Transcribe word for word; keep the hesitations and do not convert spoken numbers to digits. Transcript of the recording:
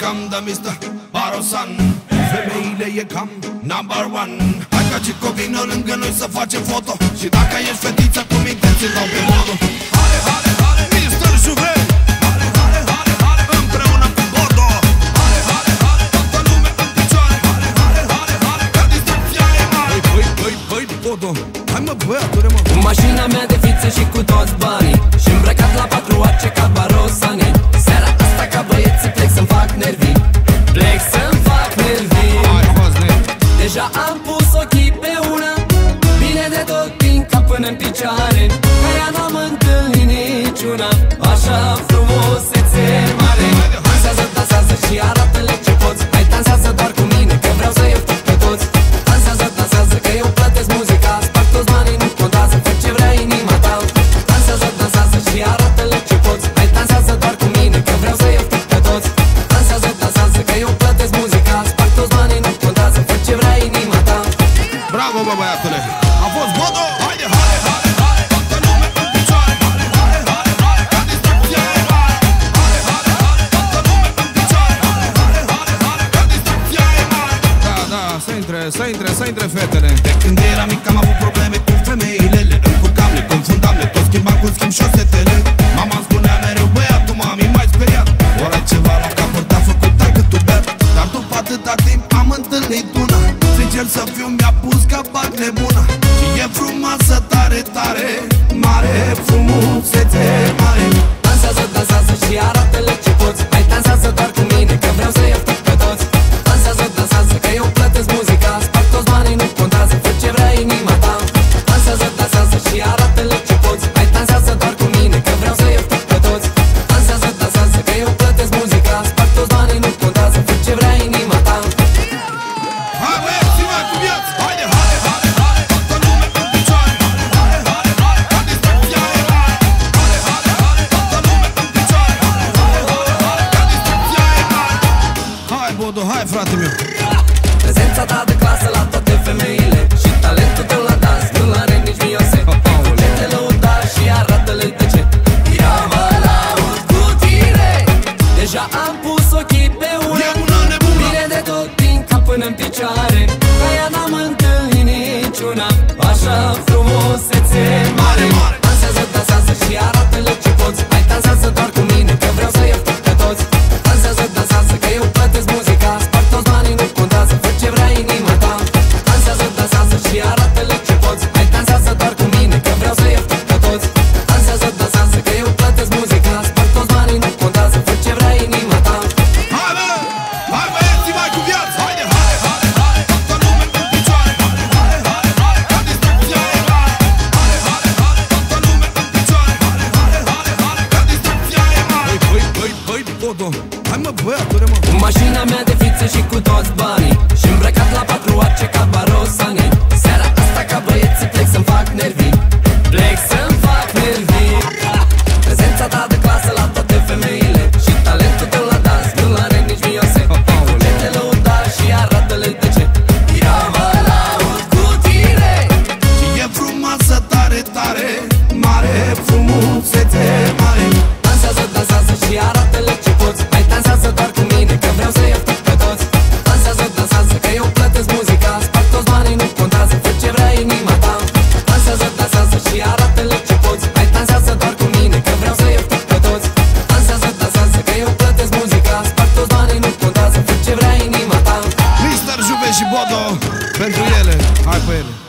cam de mister Barosan. Femeile e cam number one. Hai ca Cico vină lângă noi să facem foto. Și dacă ești fetiță cu minte, ți-l dau pe modul. Hale, hale, hale, mister Juve. Hale, hale, hale, hale, împreună cu Bodo. Hale, hale, hale, toată lumea în picioare. Hale, hale, hale, hale, că distracția e mare. Băi, băi, băi, băi, Bodo, hai mă băiatule mă. Cu mașina mea de fiță și cu toți banii, și îmbrăcat la patru arce ca Barosane. Seara asta ca băieții plec să-mi fac nervii. Plec să-mi fac nervii. Deja am pus ochii pe una, bine de tot din cap până în picioare. Ca ea n-am întâlnit niciuna, așa frumusețe mare. Dansează, dansează și arată-le ce poți. Hai dansează doar cu mine, că vreau să iau pe toți. Dansează, dansează, că eu plătesc muzica. Sparg toți banii, nu contează, fă ce vrea inima ta. Dansează, dansează și arată-le ce poți. Hai dansează doar cu mine, că vreau să iau pe toți. Dansează, dansează, că eu plătesc muzica. Sparg toți banii, nu contează, fă ce vrea inima ta. Bravo, bă, băiatule! A fost Bodo! Haide, haide, haide, haide, toată lumea în picioare. Haide, haide, haide, haide, că distracția e mare. Haide, haide, haide, toată lumea în picioare. Haide, haide, haide, haide, că distracția e mare. Da, da, să intre, să intre, să intre fetele. De când eram mic am avut probleme cu femeile. Le încurcam, le confundam, le tot schimbam cu schimb șosetele. Mama îmi spunea mereu, băiatul mami, m-ai speriat. Ori ai ceva la capăt, te-a făcut tai cât tu beat. Dar după atâta timp am întâlnit una. Sincer să fiu, mi-a pus capac nebuna. Și e frumoasă tare, tare, mare, frumusețe mare. Dansează, dansează și arată-le ce poți. Hai dansează doar cu mine, că vreau să iau pe toți. Dansează, dansează, că eu plătesc muzica. Sparg toți banii, nu contează, fă ce vrea inima ta. Dansează, dansează și arată-le ce poți. Hai dansează doar cu mine, că vreau să iau pe toți. Dansează, dansează, că eu plătesc muzica. Sparg toți banii, nu contează, fă ce vrea inima ta. Hai băieți, mai cu viață! Haide, haide, haide, haide, toată lumea în picioare. Haide, haide, haide, că distracția e mare. Haide, haide, haide, toată lumea în picioare. Haide, haide, haide, că distracția e mare. Hai, Bodo, hai, frate meu! Prezența ta de clasă la toate femeile și talentul tău la dans nu-l are nici Beyoncé. Te lăuda și arată-le de ce ia mă laud cu tine. Deja am pus ochii pe una, bine de tot din cap până în picioare. Ca ea n-am întâlnit niciuna, așa frumusețe mare. Dansează, dansează și arată-le ce poți. Hai dansează doar cu mine, că vreau să iau pe toți. Dansează, dansează, că eu plătesc muzica. Sparg toți banii, nu contează, fă ce vrea inima ta. Dansează, dansează și arată-le ce poți. Hai dansează doar cu mine, că vreau să iau pe toți. Dansează, dansează, că eu plătesc muzica. Sparg toți banii, nu contează, fă ce vrea inima ta. Hai, bă! Hai, băieții, mai cu viață! Haide, haide, haide, haide, toată lumea în picioare. Haide, haide, haide, haide, că distracția e mare. Haide, haide, haide, toată lumea în picioare. Haide, haide, haide, haide, că distracția e mare. Băi, băi, băi, băi, Bodo! Hai mă, băiatule, mă! Cu mașina mea de fiță și cu toți banii, și îmbrăcat la patru arce ca Barosane. Seara asta ca băieții plec să-mi fac nervii. Plec să-mi fac nervii. Prezența ta de clasă la toate femeile și talentul tău la dans nu-l are nici Beyoncé. Te lăuda și arată-le de ce ia mă laud cu tine. Și e frumoasă tare, tare, mare, frumusețe mare. Dansează, dansează și arată-le ce poți. Hai dansează doar cu mine, că vreau să iau pe toți. Dansează, dansează, că eu plătesc muzica. Sparg toți banii, nu contează, fă ce vrea inima ta. Dansează, dansează și arată-le ce poți. Hai dansează doar cu mine, că vreau să iau pe toți. Dansează, dansează, că eu plătesc muzica. Sparg toți banii, nu contează, fă ce vrea inima ta. mister Juve și Bodo pentru ele. Hai pe ele.